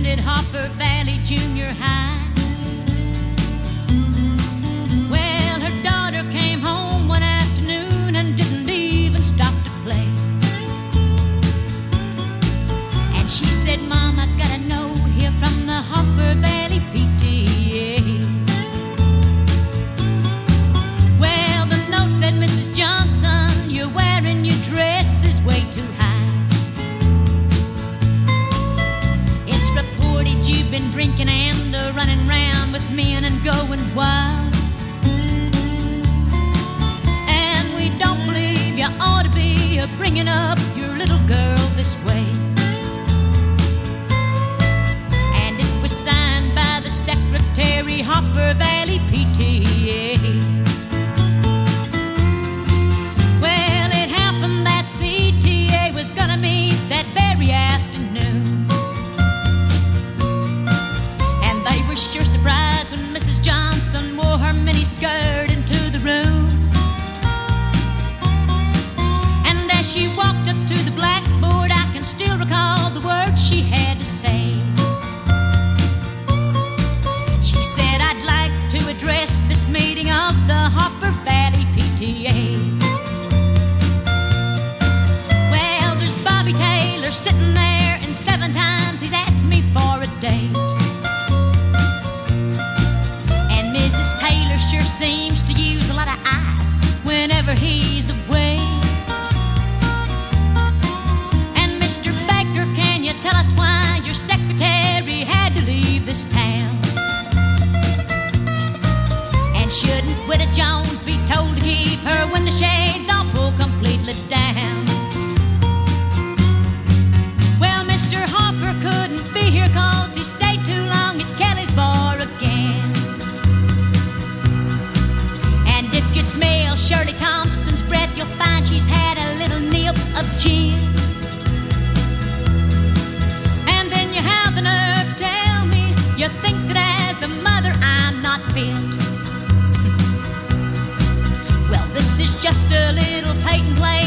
at Hopper Valley Junior High. Well, her daughter came home one afternoon and didn't even stop to play. And she said, Mom, I got a note here from the Hopper Valley PTA. Well, the note said, Mrs. Johnson, you're wearing your dress is way too high. It's reported you've been drinking and running round with men and going wild. And we don't believe you ought to be bringing up your little girl this way. And it was signed by the Secretary, Hopper Valley PTA. Well, it happened that the PTA was gonna meet that very afternoon. And they were sure surprised when Mrs. Johnson wore her miniskirt into the room. And as she walked up to the blackboard, I can still recall the words she had to say. She said, I'd like to address this meeting of the Hopper Valley PTA. Well, there's Bobby Taylor sitting there, and 7 times he's asked me for a date. And Mrs. Taylor sure seems to use a lot of ice whenever he's away. And Mr. Baker, can you tell us why your secretary had to leave this town? And shouldn't Widow Jones be told to keep her window shades all pulled completely down? Well, Mr. Hopper couldn't be here 'cause he stayed too long at Kelly's bar again. And if you smell Shirley Thompson's breath, you'll find she's had a little nip of gin. And then you have the nerve to tell me you think that as the mother I'm not fit. Well, this is just a little patent play